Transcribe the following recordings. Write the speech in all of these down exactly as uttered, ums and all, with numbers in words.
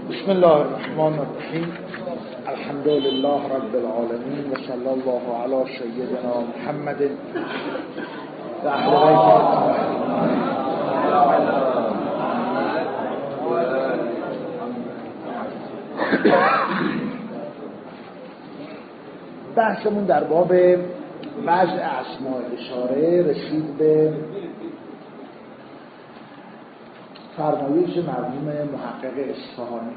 بسم الله الرحمن الرحیم. الحمد لله رب العالمین و صلی الله علی سیدنا محمد و اهل بیت. بحثمون در باب وضع اسماء اشاره رسید به فرمایش مرحوم محقق اصفهانی.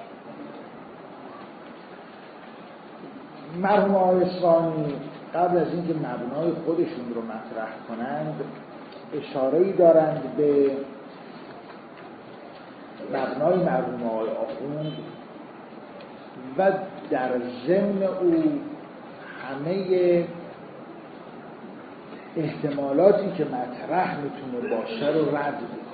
مرحوم آقای اصفهانی قبل از اینکه مبنای خودشون رو مطرح کنند اشاره‌ای دارند به مبنای مرحوم آقای آخوند و در ضمن او همه احتمالاتی که مطرح میتونه باشه رو رد میکنه.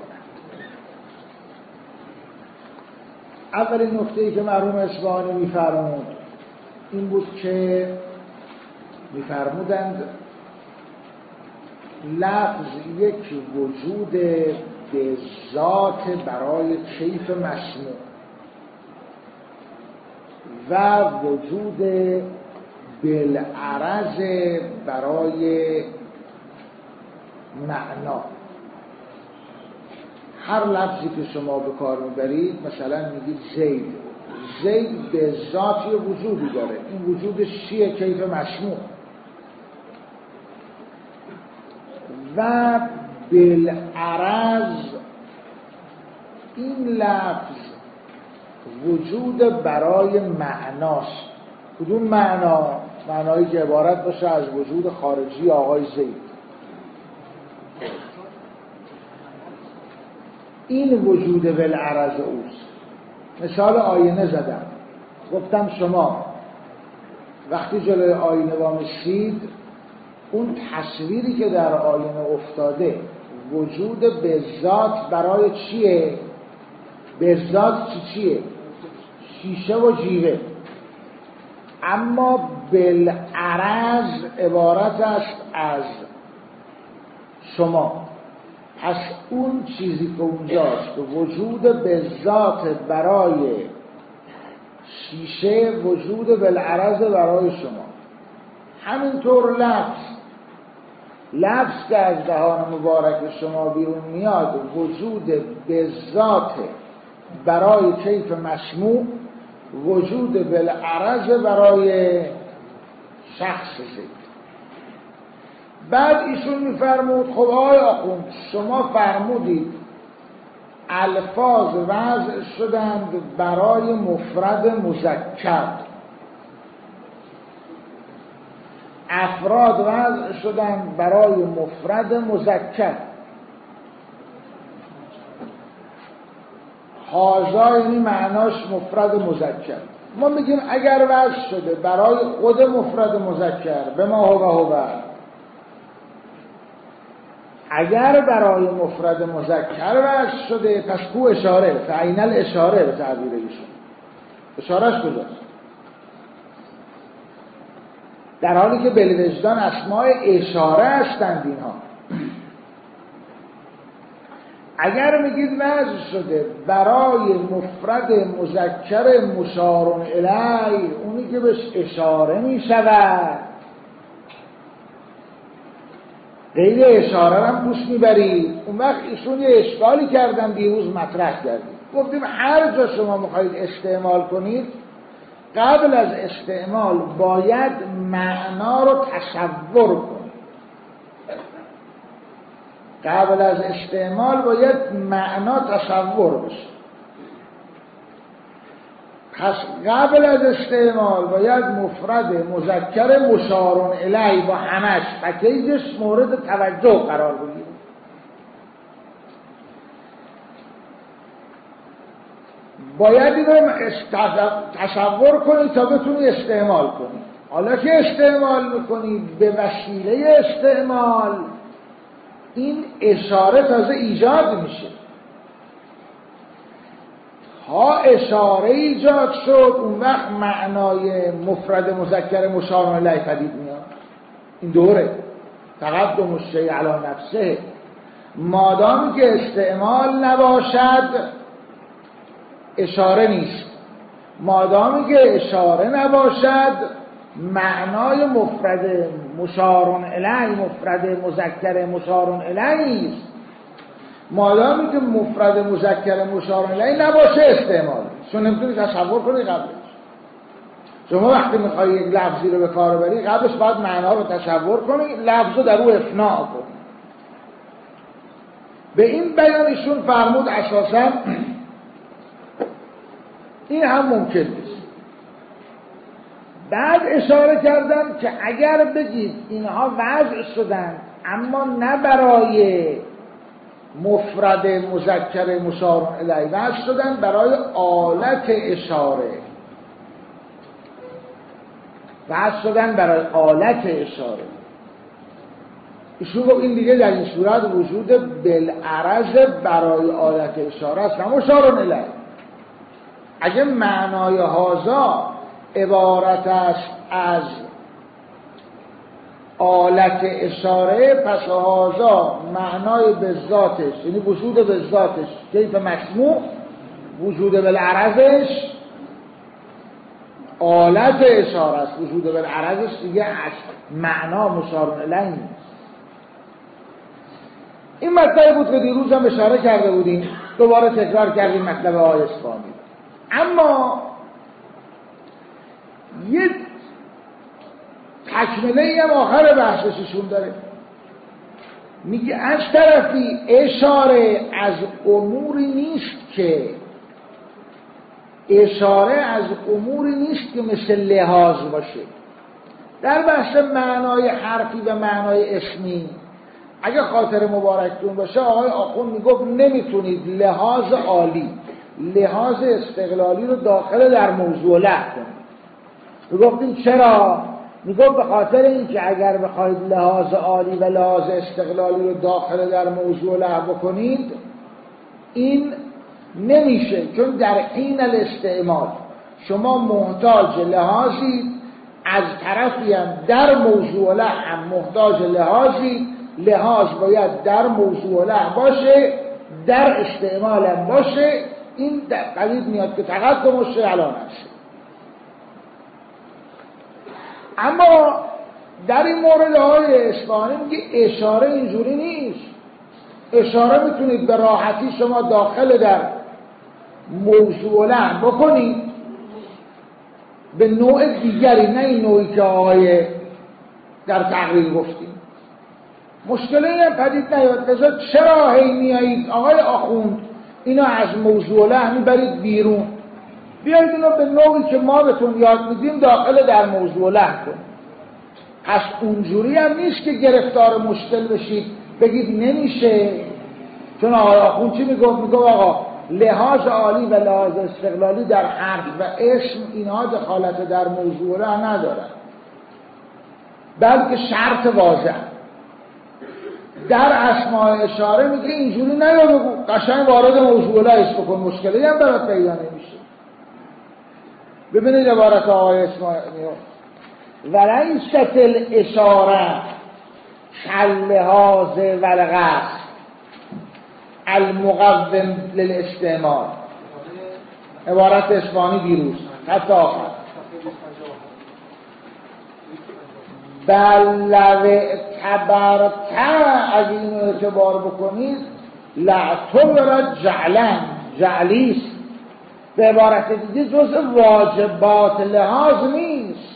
اولین نکته‌ای که مرحوم اصفهانی میفرمود این بود که میفرمودند لفظ یک وجود به ذات برای کیف مسموع و وجود بالعرض برای معنا. هر لفظی که شما به کار میبرید، مثلا میگید زید، زید به ذاتی وجودی داره، این وجودش چیه؟ کیف مسموع. و بالعرض این لفظ وجود برای معناست. کدوم معنا؟ معنایی که عبارت باشه از وجود خارجی آقای زید. این وجود بالعرض اوست. مثال آینه زدم، گفتم شما وقتی جلوی آینه وایسید اون تصویری که در آینه افتاده وجود به ذات برای چیه؟ به ذات چی چیه؟ شیشه و جیوه. اما بالعرض عبارت است از شما. پس اون چیزی که اونجاست که وجود به ذات برای شیشه، وجود بالعرض برای شما. همینطور لفظ لفظ که از دهان مبارک شما بیرون میاد وجود به ذات برای کیف مسموع، وجود بالعرض برای شخص زید. بعد ایشون میفرمود خب آقای آخوند شما فرمودید الفاظ وضع شدند برای مفرد مذکر، افراد وضع شدند برای مفرد مذکر. هازا یعنی معناش مفرد مذکر. ما میگیم اگر وضع شده برای خود مفرد مذکر به ما هو هو، اگر برای مفرد مذکر وضع شده پس کو اشاره، فعین الاشاره به تعبیر ایشون. اشارهش کجاست؟ در حالی که بالوجدان اسماء اشاره هستند اینها. اگر میگید وضع شده برای مفرد مذکر مشار الیه، اونی که بهش اشاره میشود، غیر اشاره هم پوش میبرید. اون وقت ایشون یه اشکالی کردن دیروز مطرح کردیم، گفتیم هر جا شما میخواید استعمال کنید قبل از استعمال باید معنا رو تصور کنید. قبل از استعمال باید معنا تصور بشه. پس قبل از استعمال باید مفرد مذکر مشار الیه با همش پکیجش مورد توجه قرار بگیره. باید این رو تصور کنید تا بتونی استعمال کنید. حالا که استعمال میکنید به وسیله استعمال این اشاره تازه ایجاد میشه. ها اشاره ایجاد شد اون وقت معنای مفرد مذکر مشار الیه پدید میاد. این دوره تقدم الشیء علی نفسه. مادامی که استعمال نباشد اشاره نیست. مادامی که اشاره نباشد معنای مفرد مشارون الیه، مفرد مذکر مشارون الیه است. مادامی که مفرد مذکر مشارون الیه نباشه استعمال، چون نمیتونی تصور کنی قبلش. شما وقتی میخوای یک لفظی رو به کار بری قبلش باید معنا رو تصور کنی، لفظ رو در او افناء کنی. به این بیانشون فرمود اساساً این هم ممکن نیست. بعد اشاره کردم که اگر بگید اینها وضع شدن اما نه برای مفرد مذکر مشار الیه، وضع شدن برای آلت اشاره، وضع شدن برای آلت اشاره. ایشون گفت این دیگه در این صورت وجود بالعرض برای آلت اشاره است، نه مشار الیه. اگه معنای هازا عبارت است از آلت اشاره، پس هازا معنای به ذاتش، یعنی وجود به ذاتش کیف مسموع، وجود بالعرضش آلت اشاره است، وجود بالعرضش دیگه از معنا مشار الیه نیست. این مطلب بود که دیروز هم اشاره کرده بودیم، دوباره تکرار کردیم مطلب آیه اصفهانی. اما یه تکمله ای هم آخر بحثشون داره، میگه از طرفی اشاره از اموری نیست که اشاره از اموری نیست که مثل لحاظ باشه. در بحث معنای حرفی و معنای اسمی اگه خاطر مبارکتون باشه آقای آخوند میگفت نمیتونید لحاظ عالی، لحاظ استقلالی رو داخل در موضوع له کنید. میگفتیم چرا؟ میگفت به خاطر اینکه اگر بخواید لحاظ عالی و لحاظ استقلالی رو داخل در موضوع له بکنید این نمیشه، چون در حین الاستعمال شما محتاج لحاظی، از طرفی هم در موضوع له هم محتاج لحاظی، لحاظ باید در موضوع له باشه، در استعمال هم باشه. این قدید میاد که تقدمش الان هست. اما در این مورد های اصفهانی میگه اشاره اینجوری نیست. اشاره میتونید به راحتی شما داخل در موضوع له بکنید به نوع دیگری، نه این نوعی که آقای در تقریر گفتیم. مشکلی هم پدید نیاد. لذا چرا هی میایید آقای آخوند اینو از موضوع له میبرید بیرون؟ بیایید اینو به نوعی که ما بهتون یاد میدیم داخل در موضوع له کنید. پس اونجوری هم نیست که گرفتار مشکل بشید بگید نمیشه. چون آقای آخوند چی میگفت؟ میگفت آقا لحاظ عالی و لحاظ استقلالی در حرف و اسم اینها دخالت در موضوع له ندارن، بلکه شرط واضح. در اسماء اشاره میگه اینجوری نیا بگو، قشنگ وارد موضوع له است بکن، مشکلی هم برات پیدا نمیشه. ببینید عبارت آقای اسماعیل ولیست الاشاره كاللحاظ والقصد المقوم للاستعمال. عبارت اصفهانی دیروز حتی آخر بل لو اعتبرت، از این اعتبار بکنید لعتبرت جعلا، جعلیست. به عبارت دیگه جز واجبات لحاظ نیست.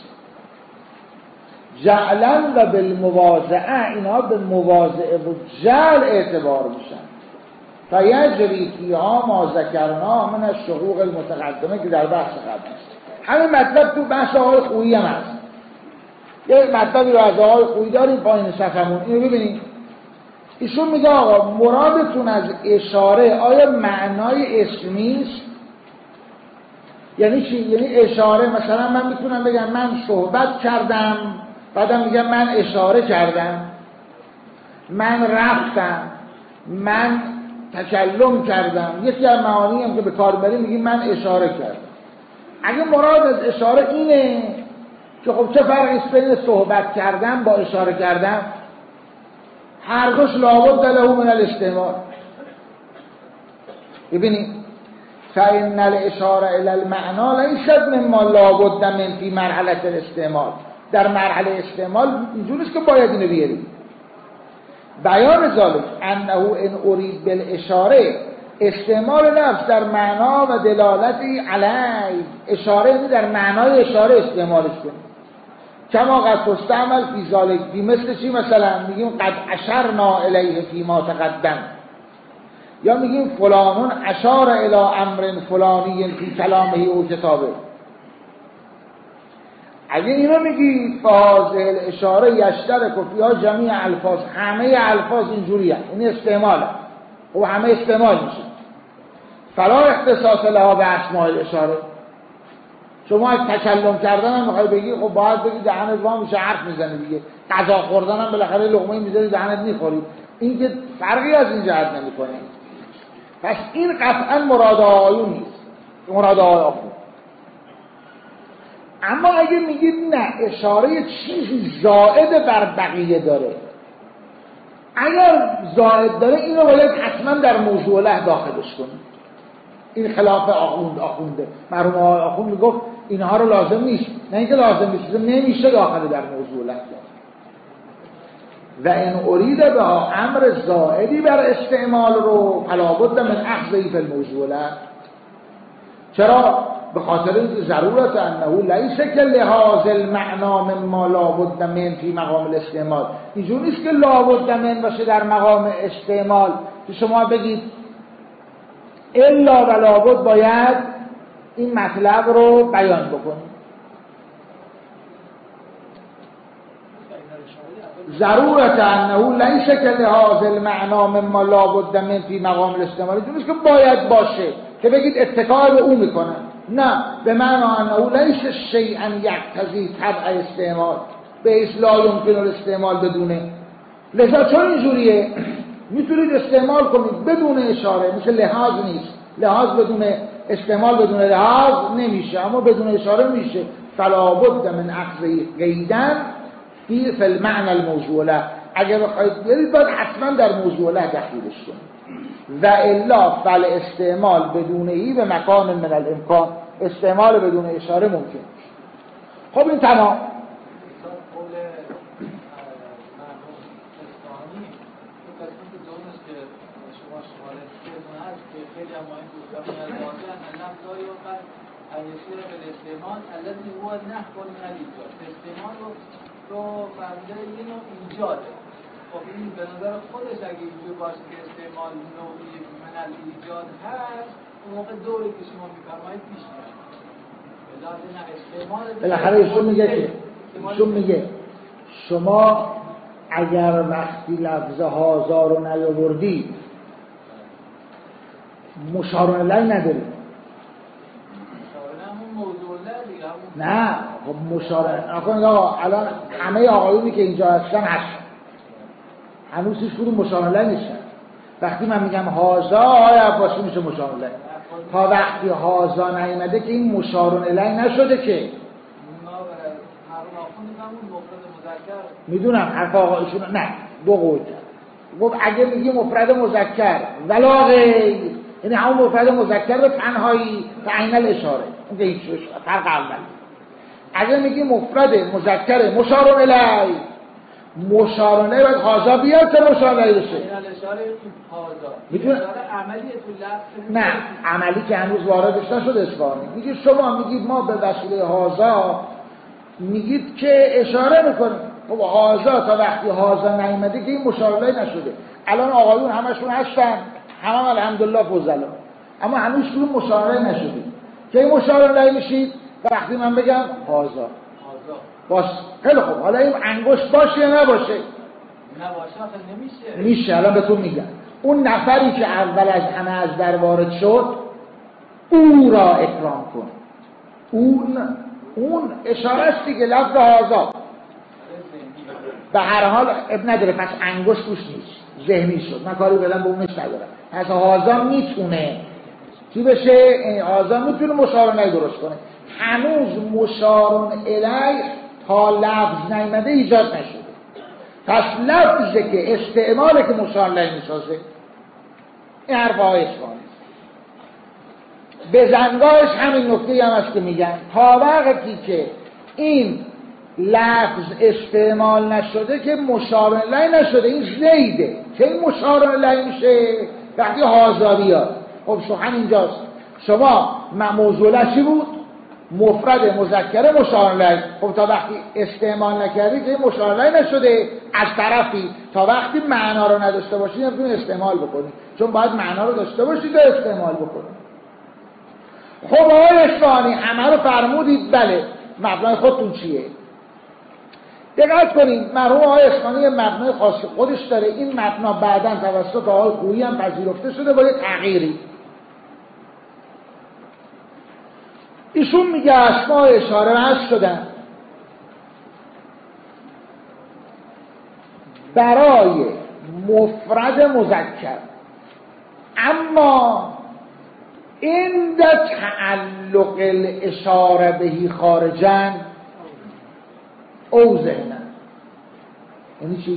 جعلا و بالمواضعه، اینها به مواضعه و جعل اعتبار میشن. فیجری فیها ما ذکرنا من الشقوق المتقدمه که در بحث قبل است. همین مطلب تو بحث آقای خویی هم هست. یه مطلبی رو از آقای خویی داریم پایین صفحمون، اینو ببینید. ایشون میگه آقا مرادتون از اشاره آیا معنای اسمی است؟ یعنی چی؟ یعنی اشاره مثلا من میتونم بگم من صحبت کردم، بعدم میگم من اشاره کردم، من رفتم، من تکلم کردم. یکی از معانی هم که به کار بریم میگیم من اشاره کردم. اگه مراد از اشاره اینه که خب چه فرقی است بین صحبت کردم با اشاره کردم؟ هر دوش لابد له من الاستعمال. ببینید فإن الاشاره الی المعنا لیست مما لابد من فی مرحله الاستعمال. در مرحله استعمال اینجوری است که باید اینو بیاریم. بیان ذالک انه ان ارید بالاشاره، استعمال لفظ در معنا و دلالتی علی، اشاره در معنای اشاره استعمالش کنیم. کما قد تستعمل فی ذالک، بی مثل چی؟ مثلا میگیم قد اشرنا الیه فی ما تقدم، یا میگیم فلانون اشار الی امر فلانی فی کلامه او کتابه. اگه اینو میگی فاضل اشاره یشترک فیها جمیع الفاظ، همه الفاظ اینجوریه، این استعماله و همه استعمال میشه. فلا اختصاص لها به اسماء الاشاره. شما از تکلم کردن هم میخوای بگی، خب باید بگی دهنت وا میشه حرف میزنی دیگه. غذا خوردن هم بالاخره لقمه میذاری دهنت میخوری، این که فرقی از این جهت نمیکنه. پس این قطعا مراد آیون نیست، مراد آیون. اما اگه میگید نه اشاره چیزی زائد بر بقیه داره، اگر زائد داره اینو باید حتما در موضوع له داخلش کنید. این خلاف آخوند آخونده مرحوم آخوند میگفت اینها رو لازم نیست، نه اینکه لازم نیست، نمیشه داخل در موضوع له. و این ارید به امر زائدی بر استعمال رو فلا بد من اخذی فی الموضوع له. چرا؟ به خاطر اینکه ضرورت انه لیس که لحاظ المعنا مما لابد من فی مقام الاستعمال. اینجور نیست که لابد من باشه در مقام استعمال که شما بگید الا و لابد باید این مطلب رو بیان بکنید. ضرورت انه لیس که لحاظ المعنا مما لابد من فی مقام الاستعمال. اینجور نیست که باید باشه که بگید اتکا به اون میکنن، نه، به معنی انه لیس شیئا یقتضی طبع استعمال به لا یمکن الاستعمال بدونه. لذا چون اینجوریه میتونید استعمال کنید بدون اشاره، مثل لحاظ نیست، لحاظ بدون استعمال بدون لحاظ نمیشه، اما بدون اشاره میشه. فلا بد من اخذ قیدن فی فی المعنى الموضوع له. اگر بخواید برید باید حتما در موضوع له دخیلش کنید. و الا فل استعمال بدونهی به مکان من الامکان، استعمال بدون اشاره ممکن. خب این تمام. الاستعمال الذي هو نحو من الإيجاد. استعمال رو فهمیده یه نوع ایجاده. خب این به نظر خودش اگه اینجور باشه که استعمال نوعی من الایجاد هست، اون موقع دوری که شما میفرمایید پیش میاد. بالاخره ایشون میگه که ایشون میگه شما اگر وقتی لفظ هازا رو نیاوردی مشار الیه نداری. نه خب مشاره نکنید آقا، الان همه آقایونی که اینجا هستن هستن هنوز هیچ کدوم مشاره الیه نیستن. وقتی من میگم هازا آقای عباسی میشه مشاره الیه، تا وقتی هازا نیامده که این مشاره الیه نشده که. میدونم حرف آقایشون نه دو قول گفت اگه میگی مفرد مذکر ولا غیر، یعنی همون مفرد مذکر به تنهایی تعیین الاشاره، اون که هیچ فرق اول. اگه میگی مفرد مذکر مشار الیه، مشار الیه باید هازا بیاد تا مشار الیه بشه. میتونه عملی تو لفظ نه عملی که هنوز واردش نشده اصفهانی. میگی شما میگید ما به وسیله هازا میگید که اشاره میکنید. خب هازا تا وقتی هازا نیامده که این مشار الیه نشده. الان آقایون همشون هستن، همه الحمدلله فضلا، اما هنوز کدوم مشار الیه نشده. که این مشار الیه میشید وقتی من بگم هازا باش. خیلی خوب، حالا این انگشت باشه یا نباشه؟ نباشه نمیشه. میشه. الان بهتون میگم اون نفری که اول از همه از در وارد شد او را اکرام کن. اون اون اشاره است دیگه، لفظ هازا. به هر حال اب نداره، پس انگشت توش نیست، ذهنی شد، من کاری بدم به اونش ندارم. پس هازا میتونه چی بشه؟ هازا میتونه مشار الیه درست کنه. هنوز مشار الیه تا لفظ نیامده ایجاد نشده. پس لفظه که استعماله که مشار الیه میسازه. این حرف های اصفهانی. بزنگاهش همین نکته هم هست که میگن تا وقتی که این لفظ استعمال نشده که مشار الیه نشده، این زیده که این مشار الیه میشه وقتی هازا بیاد. خب سخن اینجاست، شما موضوع چی بود؟ مفرد مذکر مشار الیه. خب تا وقتی استعمال نکردی که مشار الیه نشده، از طرفی تا وقتی معنا رو نداشته باشید نمیتونید استعمال بکنید، چون باید معنا رو داشته باشید و استعمال بکنید. خب آقای اصفهانی همه رو فرمودید، بله مبنای خودتون چیه؟ دقت کنید مرحوم آقای اصفهانی مبنای خاص خودش داره. این مبنا بعداً توسط آقای خویی هم پذیرفته شده با یه تغییری. ایشون میگه اسماء اشاره هست شدن برای مفرد مذکر، اما عند تعلق الاشاره بهی خارجاً او ذهناً. یعنی چی؟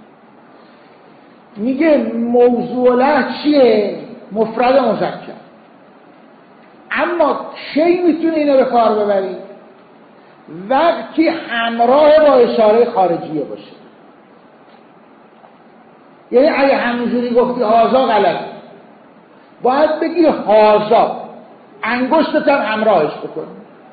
میگه موضوع له چیه؟ مفرد مذکر، اما کی میتونه اینو به کار ببری؟ وقتی همراه با اشاره خارجیه باشه. یعنی اگه همینجوری گفتی هازا غلط، باید بگی هازا، انگشتت هم همراهش بکنی.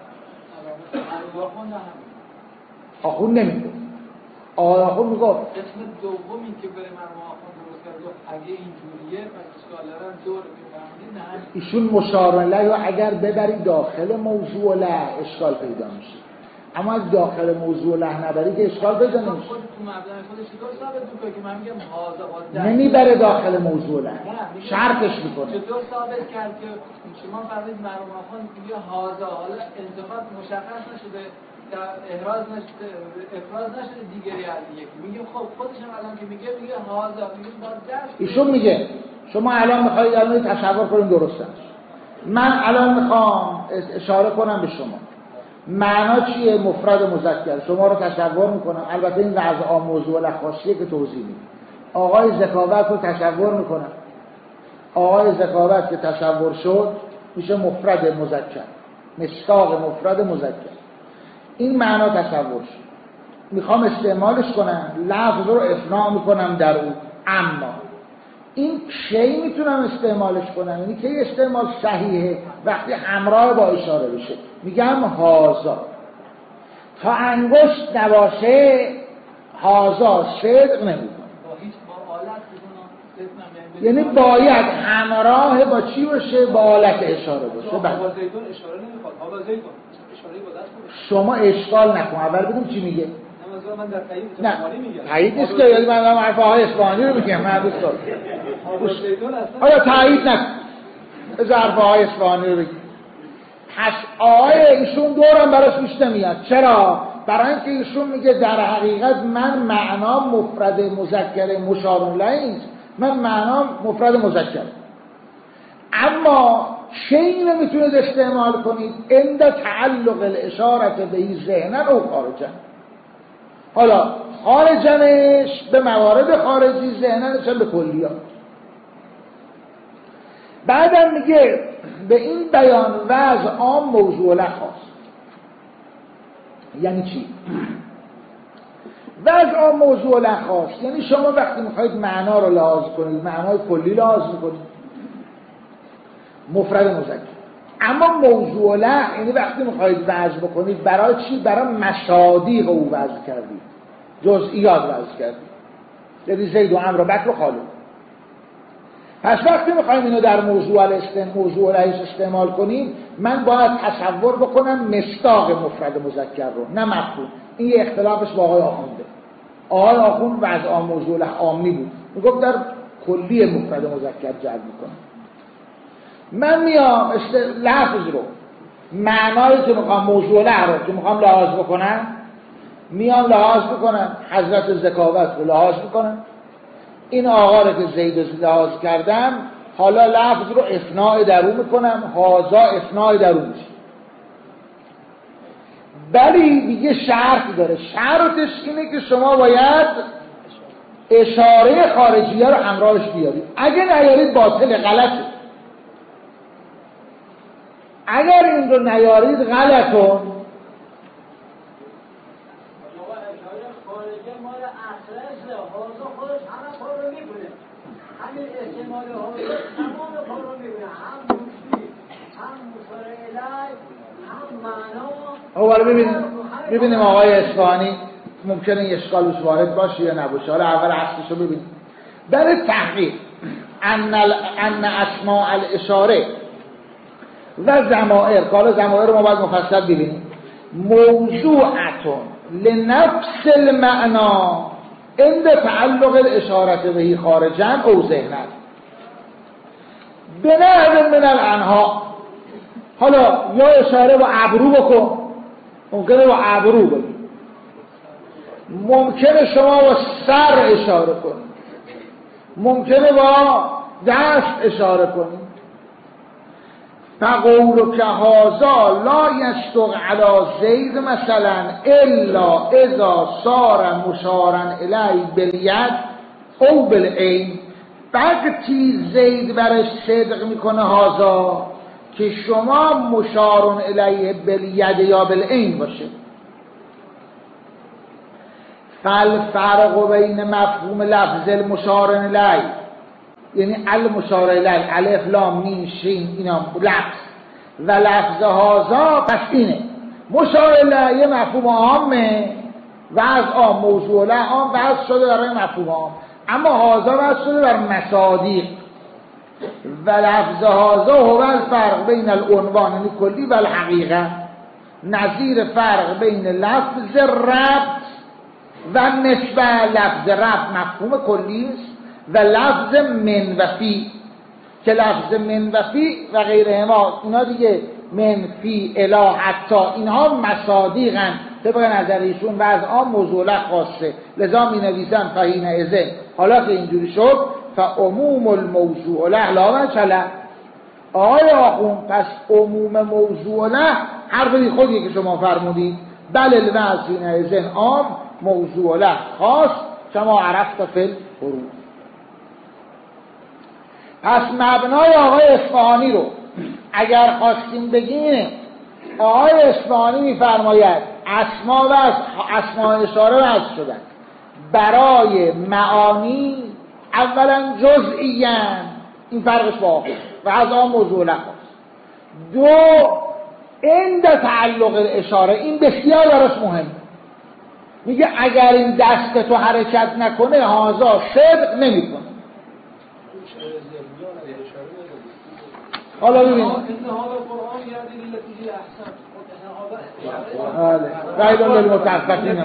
آخون نمیگه، آخون میگه اسم دومی که برای مرحوم آخون درست کرد اگه اینجوریه پس اشکالرم دور بفهمید نه ایشون مشار الیه و اگر ببری داخل موضوع له اشکال پیدا میشه، اما از داخل موضوع له نبری که اشکال پیدا نمیشه. خود تو مبدأ خودش چطور ثابت میکنه که من میگم هازا نمیبره داخل موضوع له، شرطش میکنه. چطور ثابت کرد که شما فرمودید مرحوم آخون میگه هازا، حالا انتفاض مشخص نشده، احراز نشده، افراز نشده دیگری از یکی، میگیم خب خودش هم الان که میگه میگه هازا، میگیم با دست. ایشون میگه شما الان میخواید الان تصور کنیم درسته، من الان میخوام اشاره کنم به شما معنا چیه مفرد مذکر، شما رو تصور میکنم، البته این وضع موضوع لخاصیه که توضیح میدم. آقای ذکاوت رو تصور میکنم، آقای ذکاوت که تصور شد میشه مفرد مذکر، مشتاق مفرد مذکر. این معنا تصور شد، میخوام استعمالش کنم، لفظ رو افنا میکنم در اون، اما این کی میتونم استعمالش کنم؟ یعنی کی استعمال صحیحه؟ وقتی همراه با اشاره بشه. میگم هازا، تا انگشت نباشه هازا صدق نمیکنه، یعنی باید همراه با چی باشه؟ با حالت اشاره باشه. آقا زیدون اشاره نمیخواد، آقا زیدون اشاره با دست. شما اشکال نکن، اول بگم چی میگه. من در تایید نه تایید نیست که یعنی من حرف های اصفهانی رو میگم، من دوست دارم. آیا تایید نکن، از حرف های اصفهانی رو بگم. پس آقای ایشون دورم براش بیشتر میاد. چرا؟ برای اینکه ایشون میگه در حقیقت من معنا مفرد مذکر مشار الیه نیست، من معنا مفرد مذکر، اما چه اینو میتونید استعمال کنید؟ عند تعلق الاشاره بهی ذهنا او خارجا. حالا خارجنش به موارد خارجی، ذهننش هم به کلیات. بعدم میگه به این بیان وضع عام موضوع لخاص. یعنی چی؟ وضع عام موضوع لخاص یعنی شما وقتی میخواید معنا رو لحاظ کنید، معنای کلی لحاظ میکنید، مفرد مذکر. اما موضوع له یعنی وقتی میخواید وضع بکنید برای چی؟ برای مصادیق او وضع کردید، جزئیات وضع کردید، یعنی زید و عمرو و بکر و خالد. پس وقتی میخوایم اینو در موضوع الاستعمال موضوع لهش استعمال کنیم، من باید تصور بکنم مصداق مفرد مذکر رو، نه مفهوم. این یه اختلافش با آقای آخونده. آقای آخوند وضع موضوع له عامی بود، میگفت در کلی مفرد مذکر جلب میکنم. من میام است... لفظ رو، معنایی که میخوام موضوع له رو که میخوام لحاظ بکنم، میام لحاظ بکنم، حضرت ذکاوت رو لحاظ بکنم، این آقا رو که زید لحاظ کردم، حالا لفظ رو افناء درون میکنم، هازا افناء درون میشه. ولی دیگه شرط داره، شرطش اینه که شما باید اشاره خارجیه رو همراهش بیارید، اگه نیارید باطل، غلطه. اگر این رو نیارید غلطون. خارجه مال اخرسه حاضر خودش همه کار رو میکنه، همین استعمال حاضر تمام کار رو میکنه، هم موشی هم مصاره الهی هم معنا. حالا ببینیم ببینیم آقای اصفهانی ممکنه این اشکالش وارد باشه یا نباشه. حالا اول اصلش رو ببینیم. در تحقیق ان ان اسماء الاشاره و ضمائر، حالا ضمائر رو ما باید مفصل ببینیم، موضوعتون لنفس المعنا عند تعلق الاشاره بهی خارجا او ذهنا بنحو من الانها. حالا یا اشاره با ابرو بکن، ممکنه با ابرو بگی، ممکنه شما با سر اشاره کنی، ممکنه با دست اشاره کنی. فقول که هذا لا یصدق علی زید مثلا الا اذا صار مشارا الیه بالید او بالعین. وقتی زید برش صدق میکنه هذا که شما مشار الیه بالید یا بالعین باشه. فالفرق بین مفهوم لفظ المشار الیه، یعنی المشار الیه الف لام میم شین اینا لفظ، و لفظ هازا پس اینه. مشار الیه مفهوم عامه و از عام موضوع له عام وضع شده برای مفهوم عام، اما هازا وضع شده بر مصادیق. و لفظ هازا هو الفرق بین العنوان یعنی کلی و الحقیقه، نظیر فرق بین لفظ ربط و نسبه. لفظ ربط مفهوم کلی است و لفظ من و فی، که لفظ من و فی و غیره ما اینا دیگه من فی اله حتی اینها مصادیقن طبق نظر ایشون و از آن موضوع له خاصه. لذا می نویسن فهین ازن. حالا که اینجوری شد فعموم الموضوع له لا مثلا. آقای آخون پس عموم موضوع له حرف بی خودیه که شما فرمودید. بل الوضع فهین ازن عام موضوع له خاص شما عرفت فی الحروف. پس مبنای آقای اصفهانی رو اگر خواستیم بگیم، آقای اصفهانی میفرماید اسما و اسما اشاره وضع شدن برای معانی اولا جزئیاً، این فرقش با آخر و از آن موضوع لخواست. دو عند تعلق اشاره، این بسیار براش مهم، میگه اگر این دست تو حرکت نکنه هازا صدق نمیکنه. حالا ببین بله رایدون للمتعففین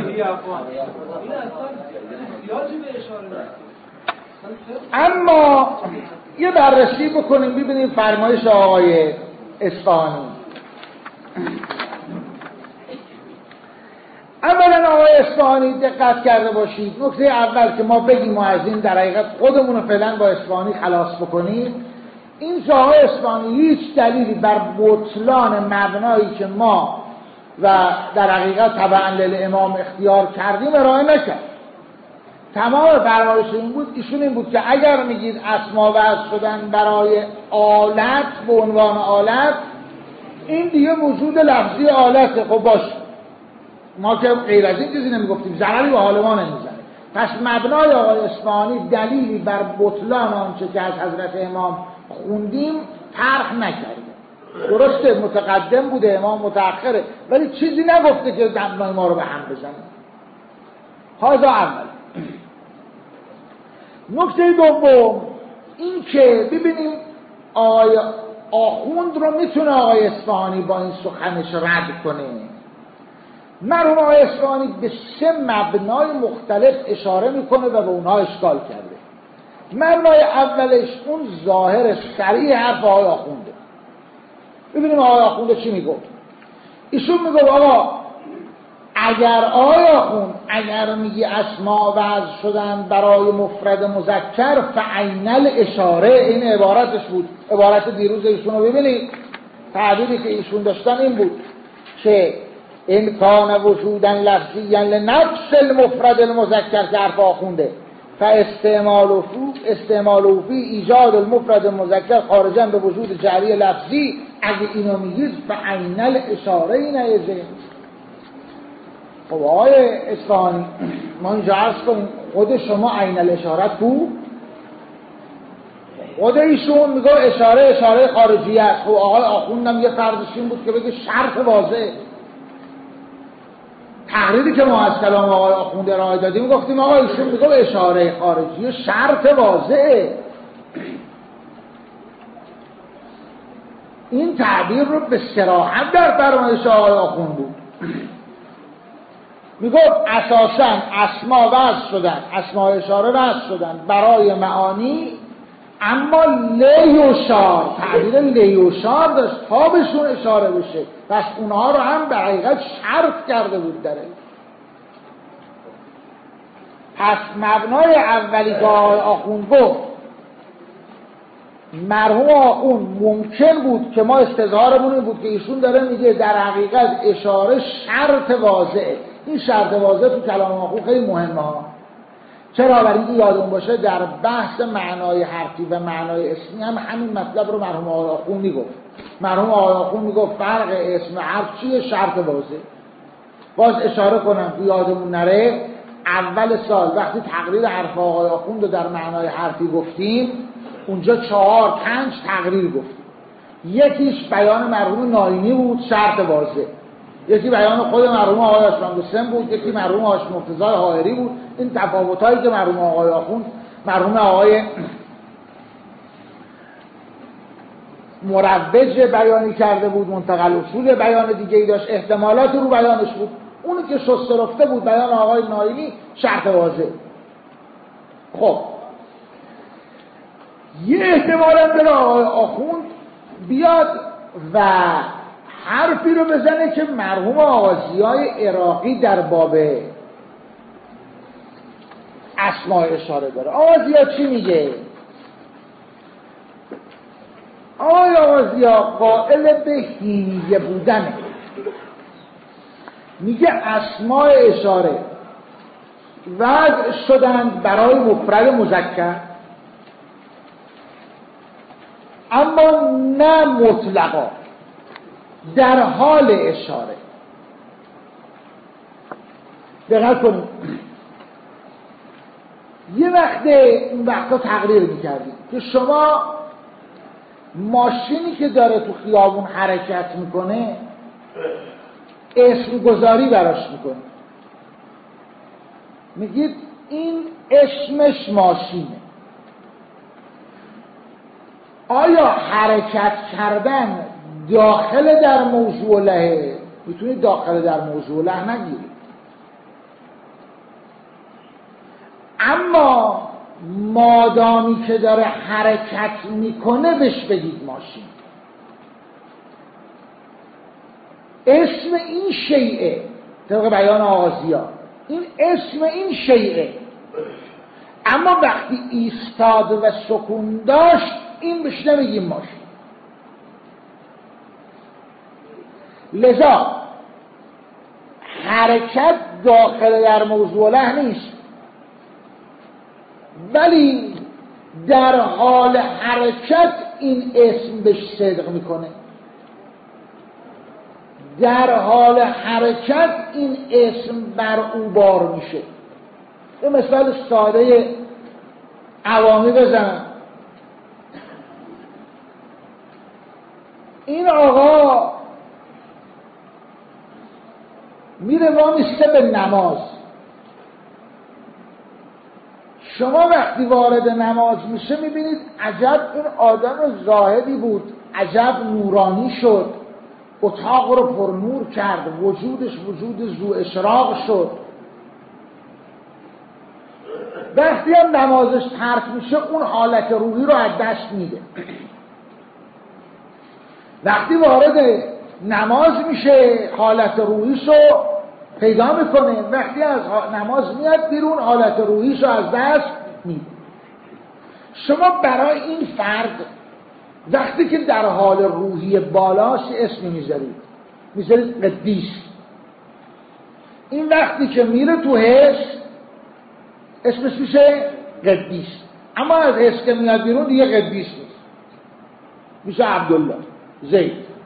اما یه بررسی بکنیم ببینیم فرمایش آقای اصفهانی. اولا آقای اصفهانی دقت کرده باشید، نکته اول که ما بگیم و از این در حقیقت خودمون رو فعلا با اصفهانی خلاص بکنیم، این که آقای اصفهانی هیچ دلیلی بر بطلان مبنایی که ما و در حقیقت تبعا للامام اختیار کردیم ارائه نکرد. تمام فرمایش این بود ایشون این بود که اگر میگید اسما وضع شدن برای آلت به عنوان آلت، این دیگه وجود لفظی آلته. خب باش، ما که غیر از این چیزی نمیگفتیم، ضرری به حال ما نمیزنه. پس مبنای آقای اصفهانی دلیلی بر بطلان آنچه که از حضرت امام خوندیم طرح نکرده. درسته متقدم بوده، امام متأخره، ولی چیزی نگفته که مبنای ما رو به هم بزنه. هذا اول. نکته دوم این که ببینیم آقای آخوند رو میتونه آقای اصفهانی با این سخنش رد کنه. مرحوم آقای اصفهانی به سه مبنای مختلف اشاره میکنه و به اونها اشکال کرده. مبنای اولش اون ظاهر صریح حرف آقای آخونده. ببینیم آقای آخونده چی میگفت. ایشون میگفت آقا اگر آقای آخوند اگر میگی اسما وضع شدن برای مفرد مذکر فعین الاشاره، این عبارتش بود. عبارت دیروز ایشون رو ببینید، تعبیری که ایشون داشتن این بود که این کان وجودن لفظیا لنفس المفرد المذکر که حرف آخونده فاستعمال فی استعمال فی ایجاد المفرد المذکر خارجا به وجود جعلی لفظی اگه اینو میگید فعین الاشاره نیزه. خب آقای اصفهانی ما اینجا عرض کنیم خود شما عین الاشاره تو خود ایشون میگه اشاره اشاره خارجی است. خب آقای آخوندم یه فرضش این بود که بگه شرط واضحه. تقریری که ما از کلام آقای آخوند ارائه دادیم گفتیم آقا ایشون میگه اشاره خارجی شرط واضحه. این تعبیر رو به صراحت در فرمایش آقای آخوند بود. میگفت اساساً اسما وضع شدن، اسما اشاره وضع شدن برای معانی، اما لیوشار تعبیر لیوشار داشت تا بهشون اشاره بشه، پس اونها رو هم به حقیقت شرط کرده بود داره. پس مبنای اولی که آقای آخوند گفت مرحوم آخوند ممکن بود که ما استظهارمون این بود که ایشون داره میگه در حقیقت اشاره شرط واضحه. این شرط واضح تو کلام آخوند خیلی مهمه ها. چرا؟ برای اینکه یادمون باشه در بحث معنای حرفی و معنای اسمی هم همین مطلب رو مرحوم آقای آخوند میگفت. مرحوم آقای آخوند میگفت فرق اسم و حرف چیه؟ شرط واضح. باز اشاره کنم که یادمون نره اول سال وقتی تقریر حرف آقای آخوند رو در معنای حرفی گفتیم اونجا چهار پنج تقریر گفتیم. یکیش بیان مرحوم ناینی بود شرط واضح، یکی بیان خود مرحوم آقای هاشمی حسین بود، یکی مرحوم هاشمی مرتضی حائری بود. این تفاوتایی که مرحوم آقای آخوند مرحوم آقای مروج بیانی کرده بود، منتقل اصول بیان دیگه ای داشت، احتمالات رو بیانش بود. اونی که شسته رفته بود بیان آقای ناینی شرط واضح. خب یه احتمال هم داره آقای آخوند بیاد و حرفی رو بزنه که مرحوم آقا ضیای عراقی در باب اسماء اشاره داره. آقا ضیا چی میگه؟ آقای آقا ضیا قائل به حینیه بودنه، میگه اسماء اشاره وضع شدند برای مفرد مذکر اما نه مطلقا در حال اشاره. دقت کنید یه وقته اون وقتا تقریر میکردیم که شما ماشینی که داره تو خیابون حرکت میکنه اسم گذاری براش میکنه، میگید این اسمش ماشینه. آیا حرکت کردن داخل در موضوع لهه؟ میتونید داخل در موضوع له نگیرید، اما مادامی که داره حرکت میکنه بهش بگید ماشین. اسم این شیئه طبق بیان آقا ضیا، این اسم این شیئه، اما وقتی ایستاد و سکون داشت این بهش نمیگیم ماشین. لذا حرکت داخل در موضوع له نیست، ولی در حال حرکت این اسم بهش صدق میکنه. در حال حرکت این اسم بر او بار میشه. یه مثال ساده عوامی بزنم. این آقا میره وامیسته به نماز. شما وقتی وارد نماز میشه میبینید عجب این آدم زاهدی بود، عجب نورانی شد، اتاق رو پر نور کرد، وجودش وجود ذو اشراق شد. وقتی هم نمازش ترک میشه اون حالت روحی رو از دست میده. وقتی وارد نماز میشه حالت روحیشو پیدا میکنه، وقتی از نماز میاد بیرون حالت روحیشو از دست میده. شما برای این فرد وقتی که در حال روحی بالاش اسمی میذارید، میذارید قدیس. این وقتی که میره تو حس اسمش میشه قدیس، اما از حس که میاد بیرون دیگه قدیس نیست، میشه عبدالله، زید.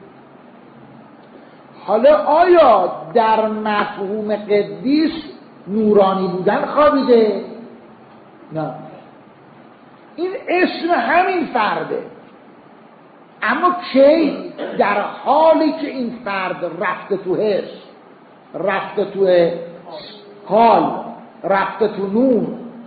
حالا آیا در مفهوم قدیس نورانی بودن خوابیده؟ نه، این اسم همین فرده، اما کی؟ در حالی که این فرد رفته تو حس، رفته تو قال، رفته تو نور.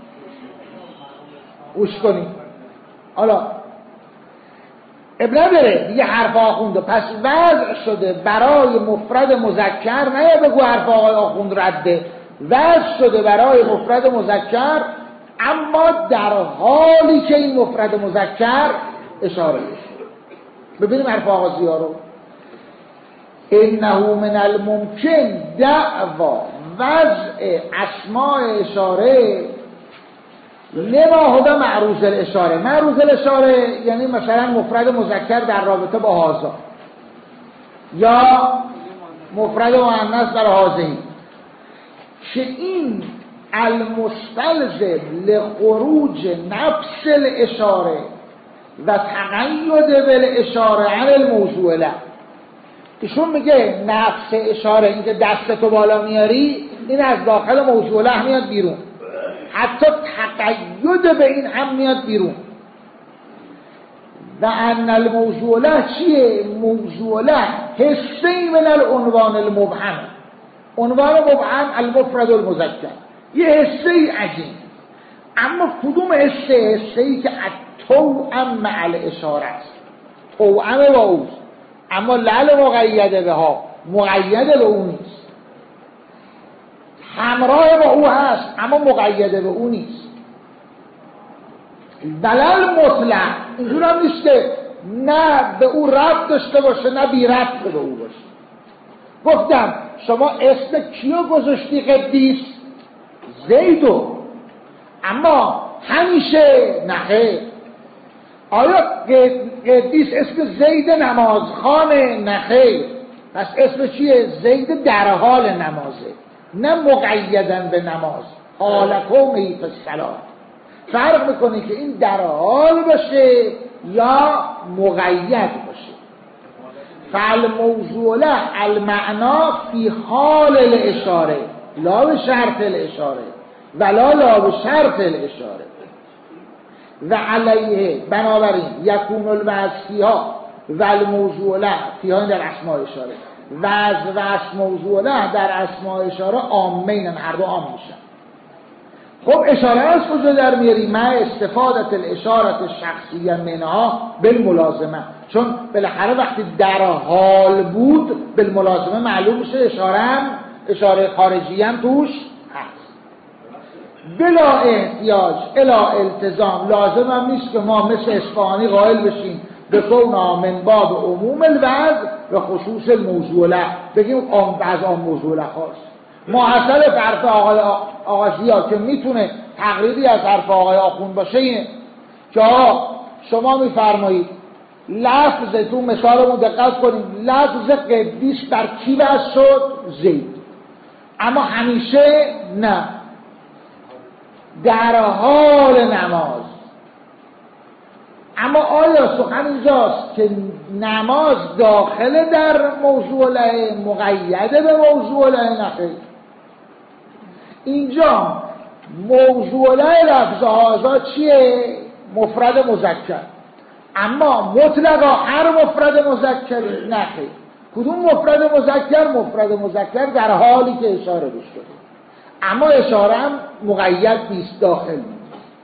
گوش کنید حالا ابن نداره دیگه حرف آخونده، پس وضع شده برای مفرد مذکر، نه یا بگو حرف آقای آخوند رده، وضع شده برای مفرد مذکر اما در حالی که این مفرد مذکر اشاره بشه. ببینیم حرف آغازی ها رو. انه من الممکن دعوا وضع اسماء اشاره لما هدا معروض الاشاره. معروض الاشاره یعنی مثلا مفرد مذکر در رابطه با هازا یا مفرد مؤنث در هازهی، که این المستلزم لخروج نفس الاشاره و تقید بالاشاره عن الموضوع له. ایشون میگه نفس اشاره، اینکه دستتو بالا میاری، این از داخل موضوع له میاد بیرون، حتی تقید به این هم میاد بیرون. و ان الموضوع له چیه؟ موضوع له حصه‌ای من العنوان المبهم. عنوان مبهم المفرد المذکر، یه حصه‌ای از این. اما کدوم حصه؟ حصه‌ای که التوأم مع الاشاره است، توأم با اوست، اما لعل مقیده به ها، مقیده به اون نیست. همراه با او هست اما مقیده به او نیست. دلال مطلق اینجور هم نیست که نه به او ربط داشته باشه نه بی ربط به او باشه. گفتم شما اسم کیو گذاشتی قدیس؟ زیدو، اما همیشه نخیر. آیا قدیس اسم زید نمازخانه؟ نخیر. پس اسم چیه؟ زید در حال نمازه، نه مقیدن به نماز. حال قومی فی الصلاة. فرق میکنه که این در حال باشه یا مقید باشه. فالموضوع له المعنا فی حال الاشاره لا به شرط الاشاره ولا لا به شرط الاشاره. و علیه بنابراین یکون الوضع فیها و الموضوع له فیها در اسماء اشاره، وضع و اسم موضوع له در اسماء اشاره عامین، هر دو عام میشن. خب اشاره از کجا در میاری؟ مع استفادت الاشارت شخصیه منها بالملازمه، چون بالاخره وقتی در حال بود بالملازمه معلوم میشه اشاره هم اشاره خارجی هم توش هست. بلا احتیاج الا التزام، لازم هم نیست که ما مثل اصفهانی قائل بشیم به کون من باب عموم الوضع و خصوص الموضوع له، بگیم از آن موضوع له خاص. محصل حرف آقای آغازی که میتونه تقریبی از حرف آقای آخوند باشه اینه که شما میفرمایید لفظ، تو مثالمون دقت کنید، لفظ قدیس بر کی وضع شد؟ زید. اما همیشه نه، در حال نماز. اما آیا سخن اینجاست که نماز داخل در موضوع له، مقیده به موضوع له؟ نخیر. اینجا موضوع له لفظ هازا چیه؟ مفرد مذکر. اما مطلقا هر مفرد مذکری؟ نخیر. کدوم مفرد مذکر؟ مفرد مذکر در حالی که اشاره بشه، اما اشاره هم مقید نیست، داخل نیست.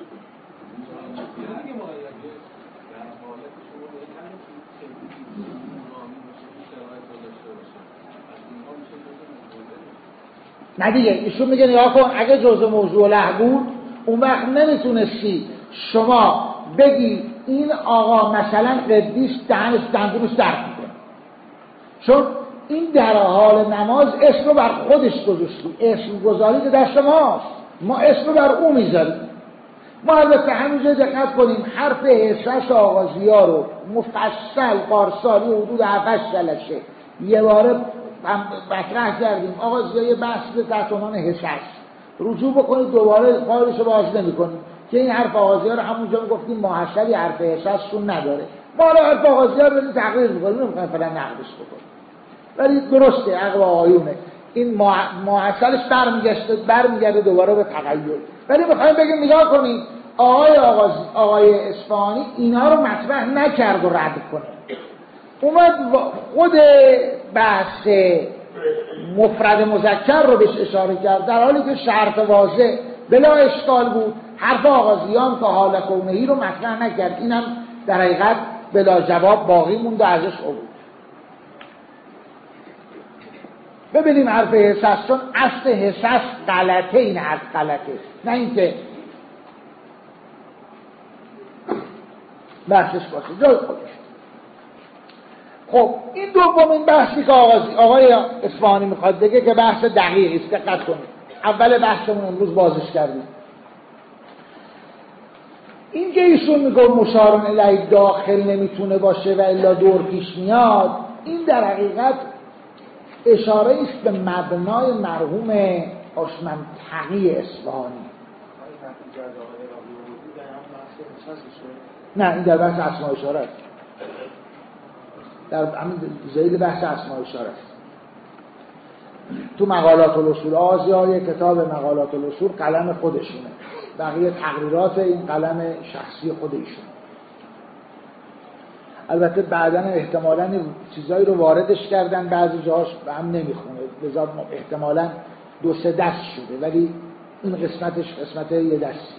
نه دیگه، ایشون میگه نگاه کن، اگه جزء موضوع له بود اون وقت نمیتونستی شما بگی این آقا مثلا قدیس دهنش دندونش درد میکنه، چون این در حال نماز اسم رو بر خودش گذاشتی، اسم گذاری که دست ماست، ما اسم رو بر او میذاریم. ما البته همینجا دقت کنیم حرف حساس آغازی ها رو مفصل پارسالی حدود هفت جلسه یه باره مطرح کردیم. آغازی های بحث تحت عنوان حساس رجوع بکنید، دوباره فایلش رو باز نمی کنیم که این حرف آغازی ها رو همونجا میگفتیم محصلی حرف حساسشون نداره. ما حالا حرف آغازی ها رو بدیم تقریر میکنیم، نمیخوایم فعلا نقدش بکنیم. ولی درسته عقل آقایونه این معاصلش برمیگشته برمیگرده دوباره به تغییر. ولی میخوایم بگیم نگاه کنید آقای آغاز آقای اصفهانی اینا رو مطرح نکرد و رد کنه، اومد خود بحث مفرد مذکر رو بهش اشاره کرد در حالی که شرط واضح بلا اشکال بود. حرف آغازیان که حال کونهی رو مطرح نکرد، اینم در حقیقت بلا جواب باقی موند و ازش عبور. ببینیم حرف حساس، چون اصل حساس غلطه، این حرف غلطه، نه اینکه بحثش باشه جای خودش. خب این دومین بحثی که آغازی آقای اصفهانی میخواد بگه که بحث دقیقی است. دقت کنید اول بحثمون امروز بازش کردیم. این که ایشون میگه مشار الیه داخل نمیتونه باشه و الا دور پیش میاد، این در حقیقت اشاره است به مبنای مرحوم آشمنتقی اصفهانی. نه این در بحث اسماء اشاره است، در همین ذیل بحث اسماء اشاره است. تو مقالات الاصول آزیا کتاب مقالات الاصول قلم خودشونه، بقیه تقریرات این قلم شخصی خود ایشون. البته بعداً احتمالاً چیزایی رو واردش کردن بعضی جاهاش به هم نمیخونه، لذا احتمالاً دو سه دست شده، ولی این قسمتش قسمت یه دستی.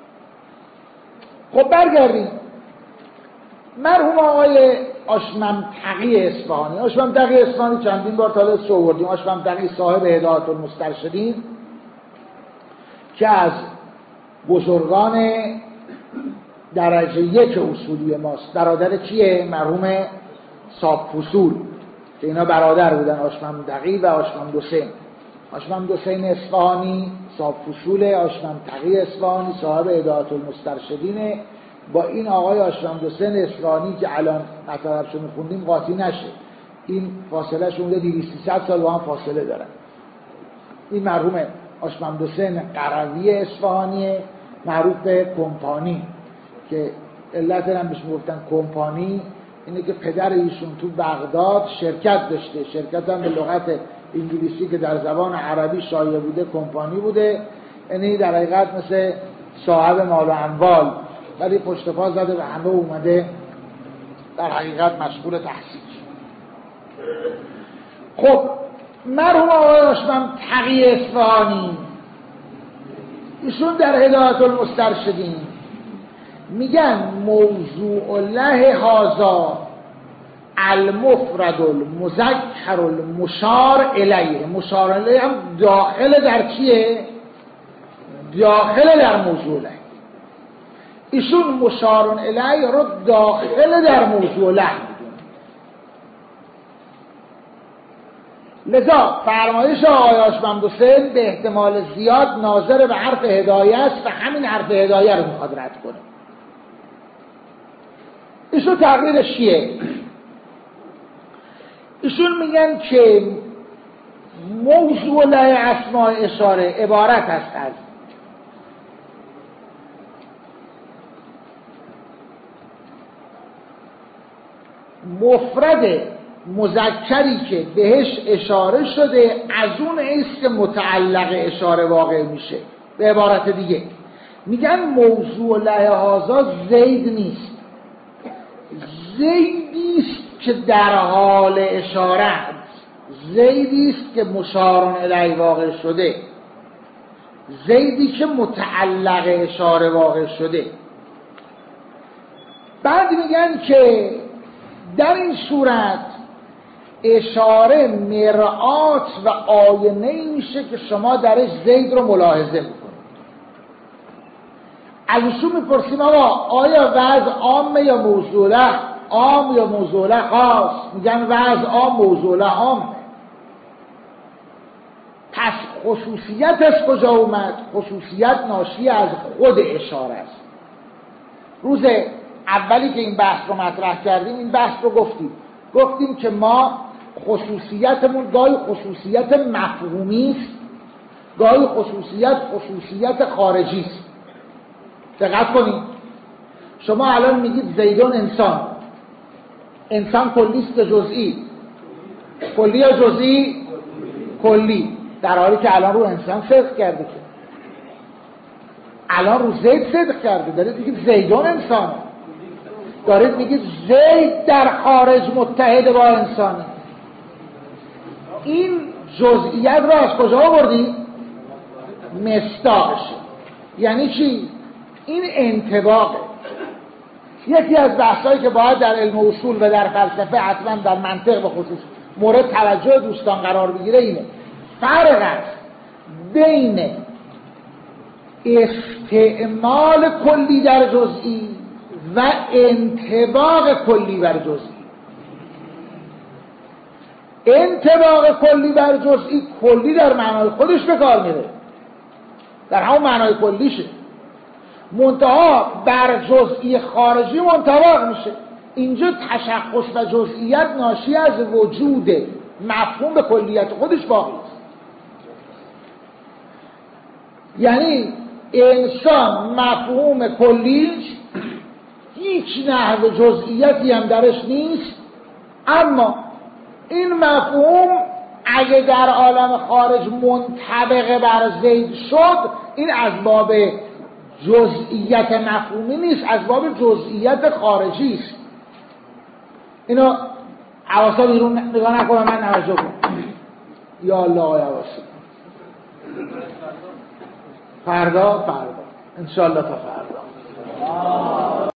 خب برگردیم مرحوم آقای آشممتقی اصفهانی. آشممتقی اصفهانی چندین بار تا حالا آوردیم. آشممتقی صاحب هدایت المسترشدین که از بزرگان درجه یک اصولی ماست. برادر چیه؟ مرحوم صابفصول که اینا برادر بودن، آشممتقی و آشممدوسین. آشممدوسین اصفهانی صابفصول، آشممتقی اصفهانی صاحب هدایت المسترشدینه. با این آقای آشممدوسین اصفهانی که الان مطلبشو میخوندیم قاطی نشه، این فاصله شونده دویست سیصد سال با هم فاصله دارن. این مرحوم آشممدوسین قروی اصفهانیه، معروف به کمپانی، که علت هم بهش میگفتن کمپانی اینه که پدر ایشون تو بغداد شرکت داشته، شرکت هم به لغت انگلیسی که در زبان عربی شایع بوده کمپانی بوده، یعنی در حقیقت مثل صاحب مال و اموال، ولی پشت پا زده به همه اومده در حقیقت مشغول تحصیل. خب مرحوم آقای آشممتقی اصفهانی ایشون در هدایت المسترشدین میگن موضوع له هذا المفرد المذکر المشار الیه. مشار الیه هم داخل در چیه؟ داخل در موضوع له. ایشون مشار الیه رو داخل در موضوع له میدونه. لذا فرمایش آقای آشممدوسین به احتمال زیاد ناظر به حرف هدایه است و همین حرف هدایه رو میخواد رد کنه. ایشون تقریرش چیه؟ ایشون میگن که موضوع له اسماء اشاره عبارت است از مفرد مذکری که بهش اشاره شده از اون است که متعلق اشاره واقع میشه. به عبارت دیگه میگن موضوع له هذا زید نیست، زیدی است که در حال اشاره است، زیدی است که مشار الیه واقع شده، زیدی که متعلق اشاره واقع شده. بعد میگن که در این صورت اشاره مرآت و آینه میشه که شما درش زید رو ملاحظه میکنید. از ایشون میپرسیم آقا آیا وضع عامه یا موضوع له؟ عام یا موضوع له خاص؟ میگن وضع عام موضوع له عامه. پس خصوصیت از کجا اومد؟ خصوصیت ناشی از خود اشاره است. روز اولی که این بحث رو مطرح کردیم این بحث رو گفتیم گفتیم که ما خصوصیتمون گاهی خصوصیت مفهومی است، گاهی خصوصیت خصوصیت خارجی است. دقت کنید، شما الان میگید زیدون انسان، انسان کلیست جزئی، کلی یا جزئی؟ کلی. در حالی که الان رو انسان صدق کرده که الان رو زید صدق کرده، دارید میگید زیدون انسانه، دارید میگید زید در خارج متحد با انسانه. این جزئیت را از کجا آوردی؟ مصداقش. یعنی چی؟ این انطباقه. یکی از بحثایی که باید در علم اصول و در فلسفه حتما در منطق به خصوص مورد توجه دوستان قرار بگیره اینه فرق است بین استعمال کلی در جزئی و انطباق کلی بر جزئی. انطباق کلی بر جزئی، کلی در معنای خودش به کار میره، در همون معنای کلیشه، منتها بر جزئی خارجی منطبق میشه. اینجا تشخص و جزئیت ناشی از وجود مفهوم به کلیت خودش باقی است. یعنی انسان مفهوم کلیش هیچ نحو جزئیتی هم درش نیست، اما این مفهوم اگه در عالم خارج منطبق بر زید شد، این از باب جزئیت مفهومی نیست، از باب جزئیت خارجی است. اینو حواسا بیرون نگاه نکنم، من توجه کنم. یا الله حواسا فردا فردا انشالله تا فردا